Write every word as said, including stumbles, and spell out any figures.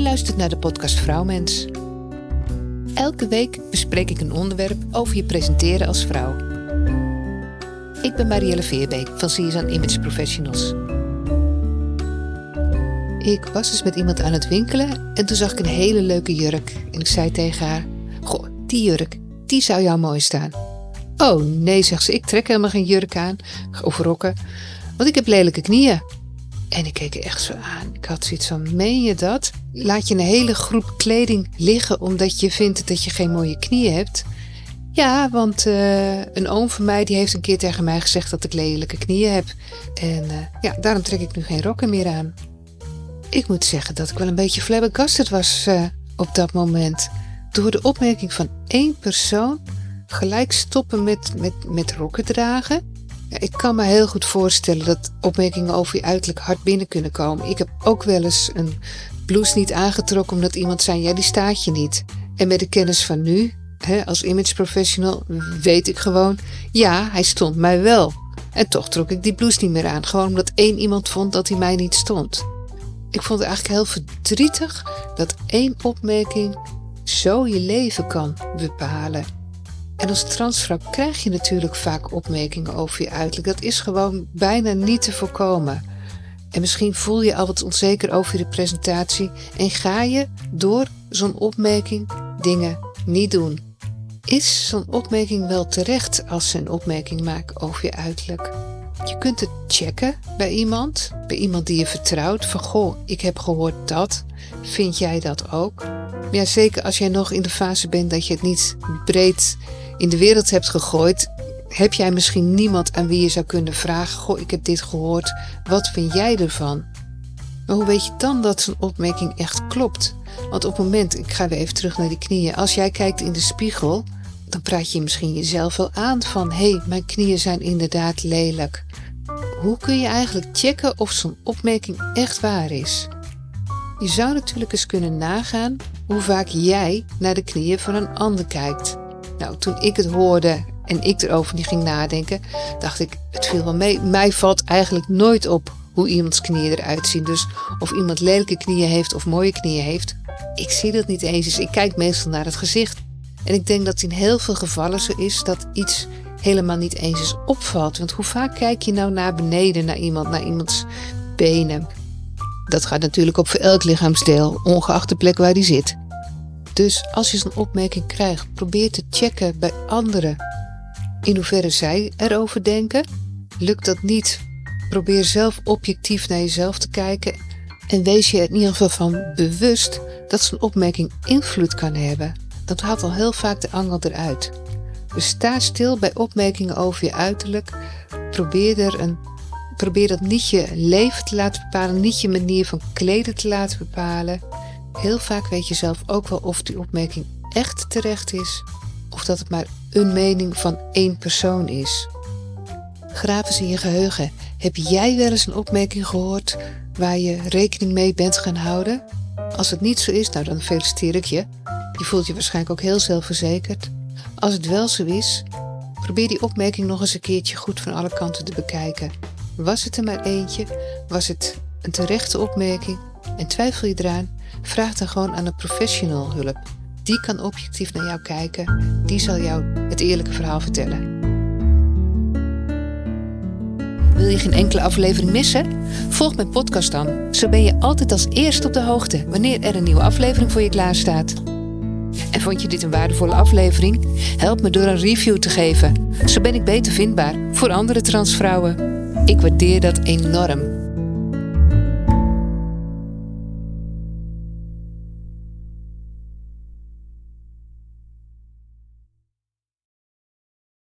luistert naar de podcast Vrouwmens. Elke week bespreek ik een onderwerp over je presenteren als vrouw. Ik ben Marielle Veerbeek van Siersaan Image Professionals. Ik was dus met iemand aan het winkelen en toen zag ik een hele leuke jurk. En ik zei tegen haar, goh, die jurk, die zou jou mooi staan. Oh nee, zegt ze, ik trek helemaal geen jurk aan of rokken, want ik heb lelijke knieën. En ik keek er echt zo aan. Ik had zoiets van, meen je dat? Laat je een hele groep kleding liggen omdat je vindt dat je geen mooie knieën hebt? Ja, want uh, een oom van mij die heeft een keer tegen mij gezegd dat ik lelijke knieën heb. En uh, ja, daarom trek ik nu geen rokken meer aan. Ik moet zeggen dat ik wel een beetje flabbergasted was uh, op dat moment. Door de opmerking van één persoon gelijk stoppen met, met, met rokken dragen. Ja, ik kan me heel goed voorstellen dat opmerkingen over je uiterlijk hard binnen kunnen komen. Ik heb ook wel eens een blouse niet aangetrokken omdat iemand zei, ja, die staat je niet. En met de kennis van nu, hè, als image professional, weet ik gewoon, ja, hij stond mij wel. En toch trok ik die blouse niet meer aan. Gewoon omdat één iemand vond dat hij mij niet stond. Ik vond het eigenlijk heel verdrietig dat één opmerking zo je leven kan bepalen. En als transvrouw krijg je natuurlijk vaak opmerkingen over je uiterlijk. Dat is gewoon bijna niet te voorkomen. En misschien voel je al wat onzeker over je presentatie en ga je door zo'n opmerking dingen niet doen. Is zo'n opmerking wel terecht als ze een opmerking maken over je uiterlijk? Je kunt het checken bij iemand, bij iemand die je vertrouwt. Van goh, ik heb gehoord dat. Vind jij dat ook? Maar ja, zeker als jij nog in de fase bent dat je het niet breed in de wereld hebt gegooid, heb jij misschien niemand aan wie je zou kunnen vragen, goh, ik heb dit gehoord, wat vind jij ervan? Maar hoe weet je dan dat zo'n opmerking echt klopt? Want op het moment, ik ga weer even terug naar die knieën, als jij kijkt in de spiegel, dan praat je misschien jezelf wel aan van, hé, hey, mijn knieën zijn inderdaad lelijk. Hoe kun je eigenlijk checken of zo'n opmerking echt waar is? Je zou natuurlijk eens kunnen nagaan hoe vaak jij naar de knieën van een ander kijkt. Nou, toen ik het hoorde en ik erover niet ging nadenken, dacht ik, het viel wel mee. Mij valt eigenlijk nooit op hoe iemands knieën eruit zien. Dus of iemand lelijke knieën heeft of mooie knieën heeft, ik zie dat niet eens. Dus ik kijk meestal naar het gezicht. En ik denk dat het in heel veel gevallen zo is dat iets helemaal niet eens eens opvalt. Want hoe vaak kijk je nou naar beneden, naar iemand, naar iemands benen? Dat gaat natuurlijk op voor elk lichaamsdeel, ongeacht de plek waar die zit. Dus als je zo'n opmerking krijgt, probeer te checken bij anderen in hoeverre zij erover denken. Lukt dat niet, probeer zelf objectief naar jezelf te kijken en wees je er in ieder geval van bewust dat zo'n opmerking invloed kan hebben. Dat haalt al heel vaak de angel eruit. Dus sta stil bij opmerkingen over je uiterlijk. Probeer, er een, probeer dat niet je leven te laten bepalen, niet je manier van kleden te laten bepalen. Heel vaak weet je zelf ook wel of die opmerking echt terecht is, of dat het maar een mening van één persoon is. Graaf eens in je geheugen. Heb jij wel eens een opmerking gehoord waar je rekening mee bent gaan houden? Als het niet zo is, nou dan feliciteer ik je. Je voelt je waarschijnlijk ook heel zelfverzekerd. Als het wel zo is, probeer die opmerking nog eens een keertje goed van alle kanten te bekijken. Was het er maar eentje? Was het een terechte opmerking? En twijfel je eraan? Vraag dan gewoon aan een professional hulp. Die kan objectief naar jou kijken. Die zal jou het eerlijke verhaal vertellen. Wil je geen enkele aflevering missen? Volg mijn podcast dan. Zo ben je altijd als eerste op de hoogte wanneer er een nieuwe aflevering voor je klaar staat. En vond je dit een waardevolle aflevering? Help me door een review te geven. Zo ben ik beter vindbaar voor andere transvrouwen. Ik waardeer dat enorm.